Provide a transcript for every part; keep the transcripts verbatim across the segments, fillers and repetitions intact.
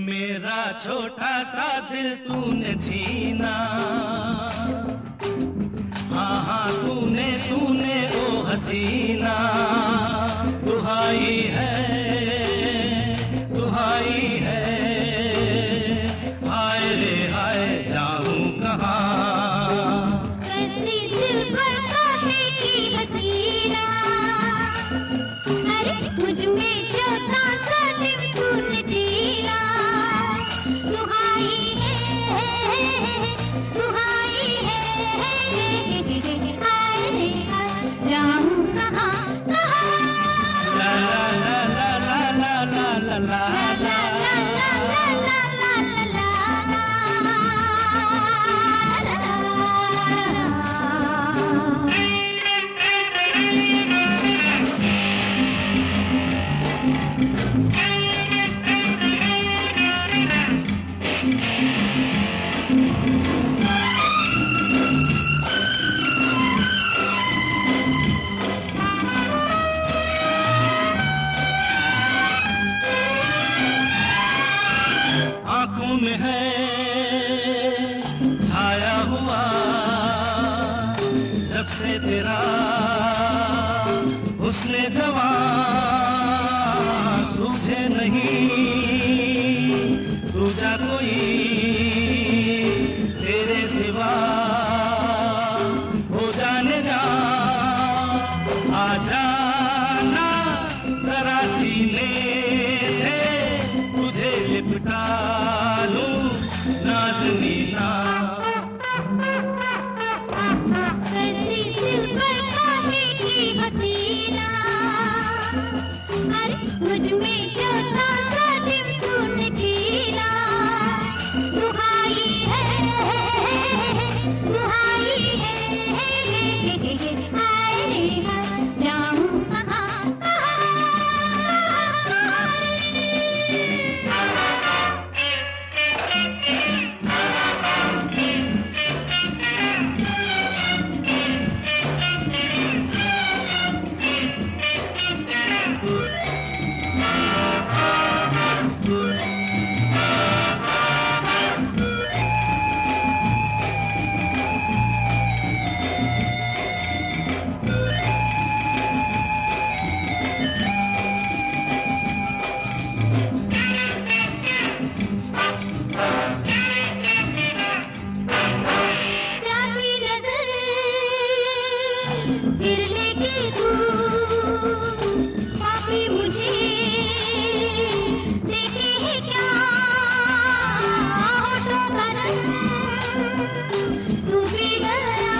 मेरा छोटा सा दिल तूने छीना, हाँ हाँ तूने तूने ओ हसीना। दुहाई है दुहाई है, हाय रे हाय जाऊं कहाँ। कैसी दिल पर काहे की हसीना, अरे मुझ में छोटा सा दिल तूने छीना। दुहाई है दुहाई है, हाय रे हाय जाऊं कहाँ कहाँ। ला ला ला ला ला ला ला ला ला। आँखों में है छाया हुआ जब से तेरा हुस्न जवां, सूझे नहीं दूजा कोई तेरे सिवा। हो जाने जा आ जाना जरा सीने से, तुझे लिपटा नाज़नीना। कैसी दिल पर काहे की हसीना, अरे मुझ में छोटा सा दिल तूने छीना। दुहाई है दुहाई है, हाय रे हाय जाऊं कहाँ कहाँ। फिर लेके तू पापी मुझे देखे है क्या, होठों का रंग तू भी गया,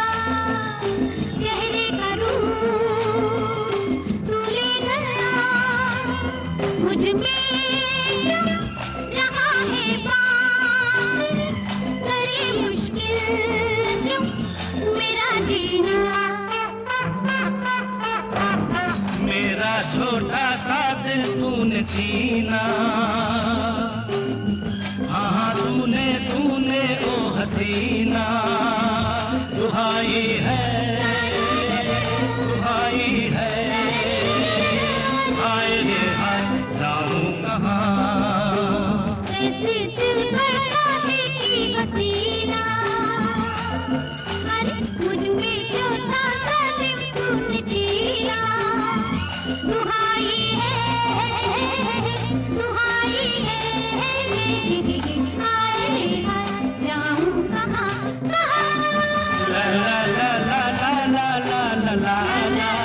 चेहरे का रूप तू ले गया। मुझ में रहा है बात, करे मुश्किल क्यों मेरा जीना। मेरा छोटा सा दिल तूने छीना, हाँ हाँ तूने तूने ओ हसीना। दुहाई है दुहाई है, हाय रे हाय जाऊं कहाँ। कैसी दिल पर काहे की हसीना, अरे मुझ में छोटा सा दिल तूने छीना। दुहाई है दुहाई है, हाय रे हाय जाऊं कहाँ कहाँ। ला ला ला ला ला ला ला ला ला।